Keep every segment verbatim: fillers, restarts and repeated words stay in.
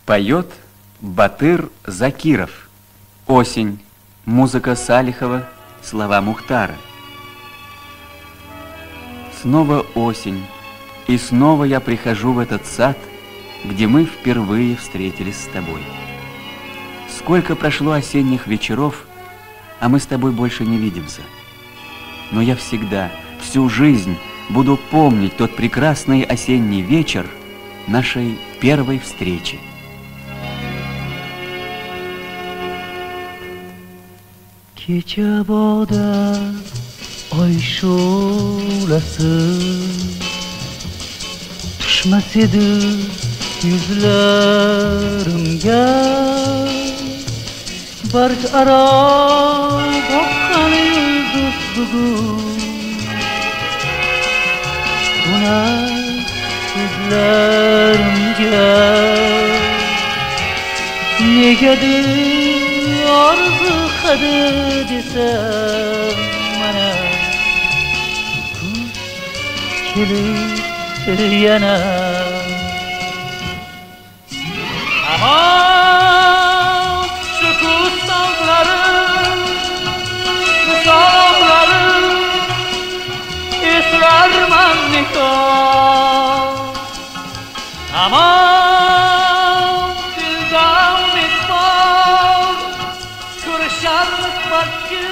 Поет Батыр Закиров. Осень. Музыка Салихова, слова Мухтара. Снова осень, и снова я прихожу в этот сад, где мы впервые встретились с тобой. Сколько прошло осенних вечеров, а мы с тобой больше не видимся. Но я всегда, всю жизнь буду помнить тот прекрасный осенний вечер нашей первой встречи. Kecha bog'da oy shu'lasi tushmas edi yuzlarimga, barg aro boqqan yulduz bugun qo'nar ko'zlarimga. Negadir orzu hadi desam mana kuz kelir yana. Aman şu kuz tog'larim, tog'larim eslarman nikoh. Aman dildan misbor ko'risharmiz balki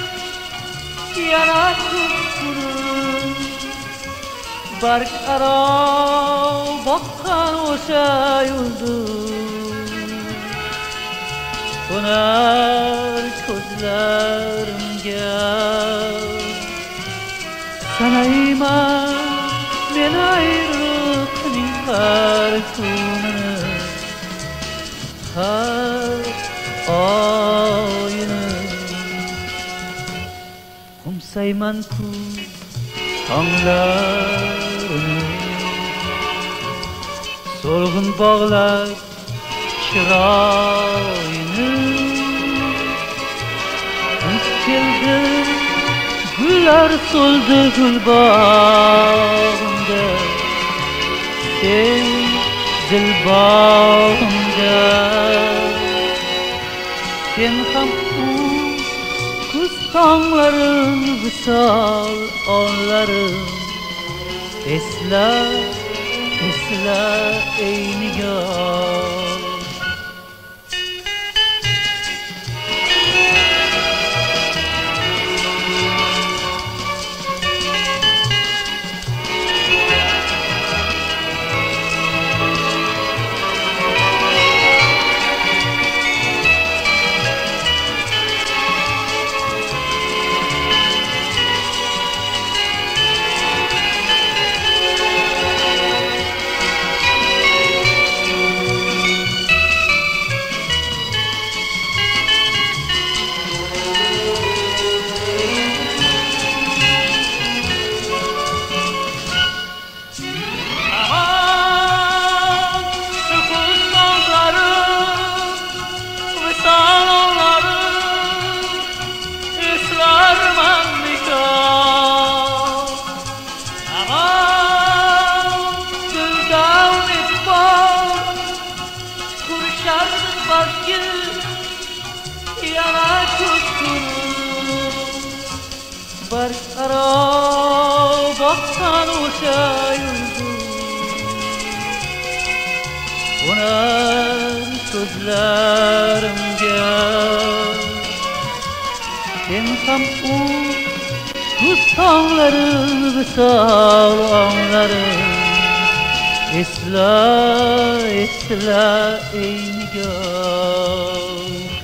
yana kuzkunib, barg aro boqqan o'sha yulduz qo'nar ko'zlarimga. Sanayman men ayriliqning har kunini, har oyini. Qo'msayman kuz tonglarini, so'lg'in bog'lar chiroyini. Kuz keldi, gullar so'ldi gulbog'imda, sen dilbog'imda. Sen ham u kuz tonglarim, visol onlarim, esla, esla ey nigoh. Barg aro boqqan o'sha yulduz qo'nar ko'zlarimga. Sen ham u kuz tonglarim, visol onlarim, esla, esla ey nigoh.